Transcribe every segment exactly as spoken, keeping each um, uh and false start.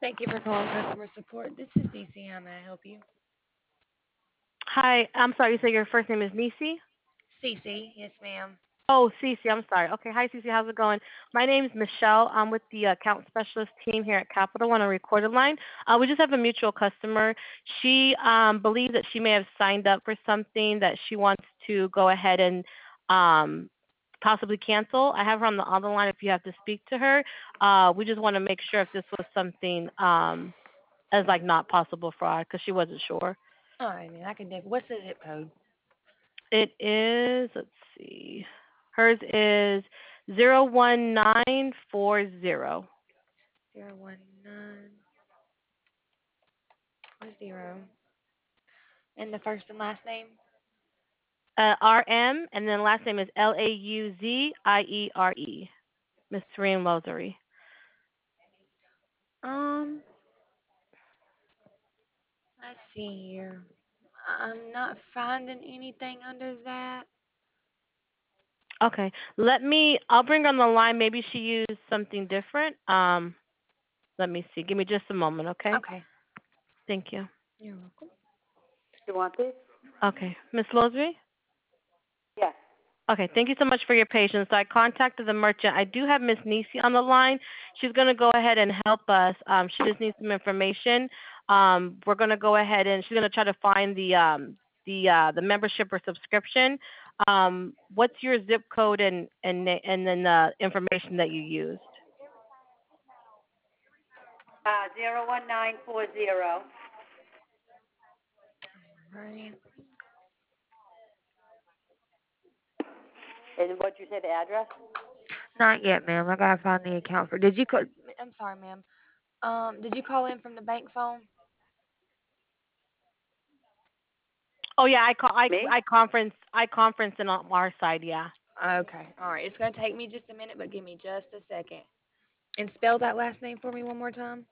Thank you for calling customer support. This is Cece. How may I help you? Hi, I'm sorry. You said your first name is Nisi? Cece, yes, ma'am. Oh, Cece. I'm sorry. Okay. Hi, Cece. How's it going? My name's Michelle. I'm with the account specialist team here at Capital One on a recorded line. Uh, we just have a mutual customer. She um, believes that she may have signed up for something that she wants to go ahead and um, possibly cancel. I have her on the other line if you have to speak to her. Uh, we just want to make sure if this was something um, as like not possible for her because she wasn't sure. All right, man. I can def- What's the zip code? It is, let's see. Hers is zero one nine four zero. Zero one nine four zero. And the first and last name? Uh, R M, and then last name is L A U Z I E R E. Miss Serene Lothery. Um, let's see here. I'm not finding anything under that. Okay. Let me, I'll bring her on the line. Maybe she used something different. Um, let me see. Give me just a moment, okay? Okay. Thank you. You're welcome. You want these? Okay. Miss Lothery? Yes. Okay, thank you so much for your patience. So I contacted the merchant. I do have Miss Nisi on the line. She's going to go ahead and help us. Um, she just needs some information. Um, we're going to go ahead and she's going to try to find the um, the uh, the membership or subscription. Um, what's your zip code and and na- and then the information that you used? Uh, zero one nine four zero. Right. And what'd you say the address? Not yet, ma'am. I gotta find the account for. Did you call? I'm sorry, ma'am. Um, did you call in from the bank phone? Oh yeah, I call I Me? I conference I conference in on our side. Yeah. Okay. All right. It's gonna take me just a minute, but give me just a second. And spell that last name for me one more time.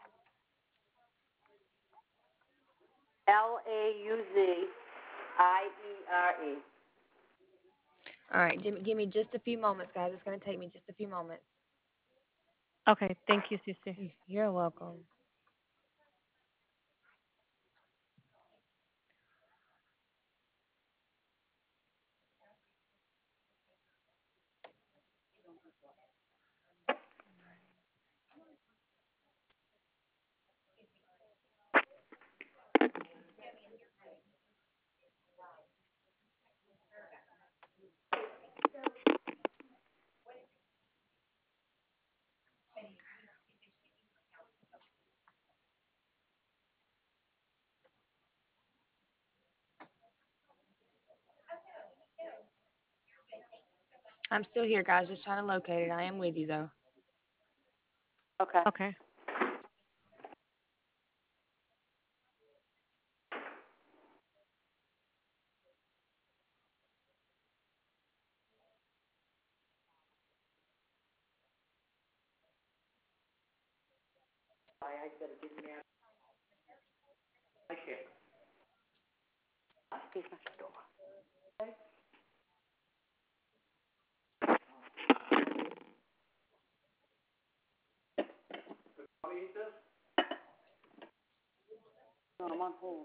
L A U Z I E R E. All right. Give me, give me just a few moments, guys. It's gonna take me just a few moments. Okay. Thank you, Cece. Y- You're welcome. I'm still here, guys. Just trying to locate it. I am with you though. Okay. Okay. He's next door. No, I'm on hold.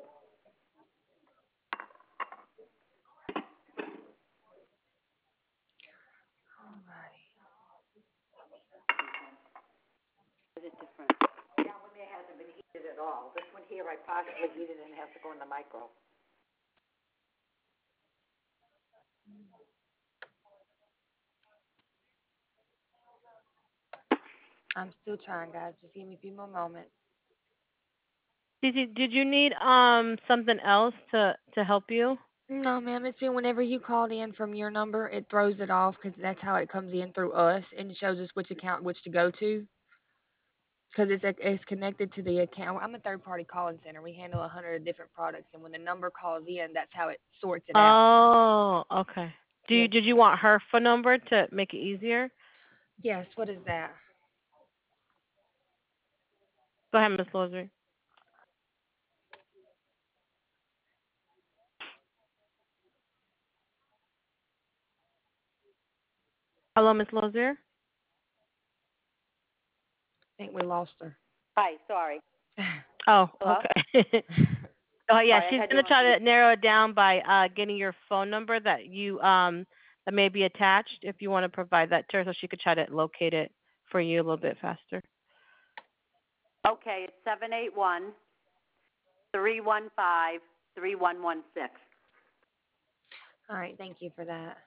Alrighty. Is it different? That one there hasn't been heated at all. This one here I partially heated and it has to go in the micro. I'm still trying, guys. Just give me a few more moments. Did you did you need um something else to to help you? No, ma'am. It's been whenever you called in from your number, it throws it off because that's how it comes in through us and it shows us which account which to go to because it's a, it's connected to the account. I'm a third party calling center. We handle a hundred different products, and when the number calls in, that's how it sorts it out. Oh, okay. Do you Yes. did you want her phone number to make it easier? Yes. What is that? Go ahead, Miss Lozier. Hello, Miss Lozier. I think we lost her. Hi, sorry. Oh, Hello? okay. Oh yeah, Sorry, I she's had you gonna on try mute. to narrow it down by uh getting your phone number that you um that may be attached if you want to provide that to her so she could try to locate it for you a little bit faster. Okay, it's seven eight one, three one five, three one one six. All right, thank you for that.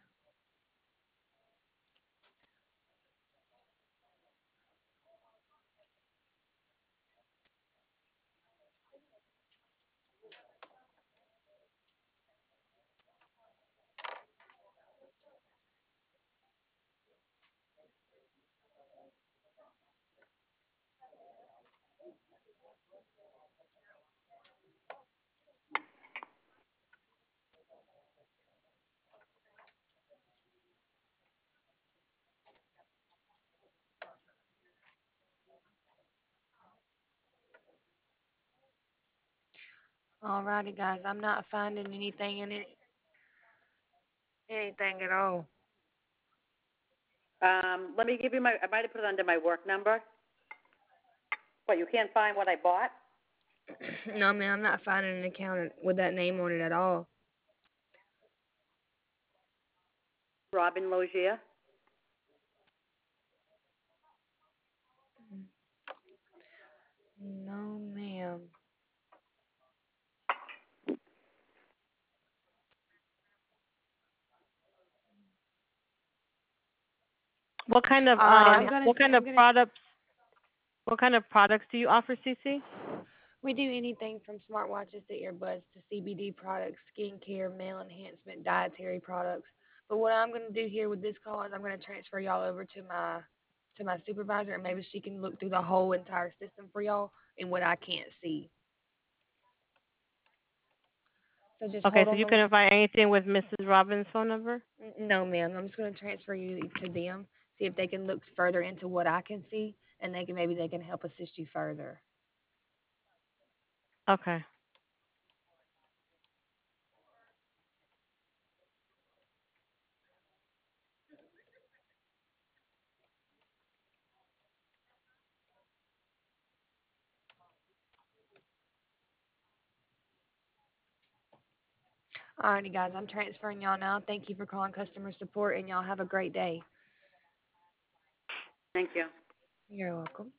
Alrighty, guys, I'm not finding anything in it, anything at all. Um, let me give you my, I might have put it under my work number. What, you can't find what I bought? No, man, I'm not finding an account with that name on it at all. Robin Logier? No, ma'am. What kind of Alrighty, um I'm gonna, what kind I'm of gonna. products what kind of products do you offer, Cece? We do anything from smartwatches to earbuds to C B D products, skincare, male enhancement, dietary products. But what I'm gonna do here with this call is I'm gonna transfer y'all over to my to my supervisor, and maybe she can look through the whole entire system for y'all and what I can't see. So just Okay, hold so on you the. couldn't find anything with Missus Robbins' phone number? N- No, ma'am. I'm just gonna transfer you to them, see if they can look further into what I can see, and they can maybe they can help assist you further. Okay. Alrighty, guys, I'm transferring y'all now. Thank you for calling customer support, and y'all have a great day. Thank you. You're welcome.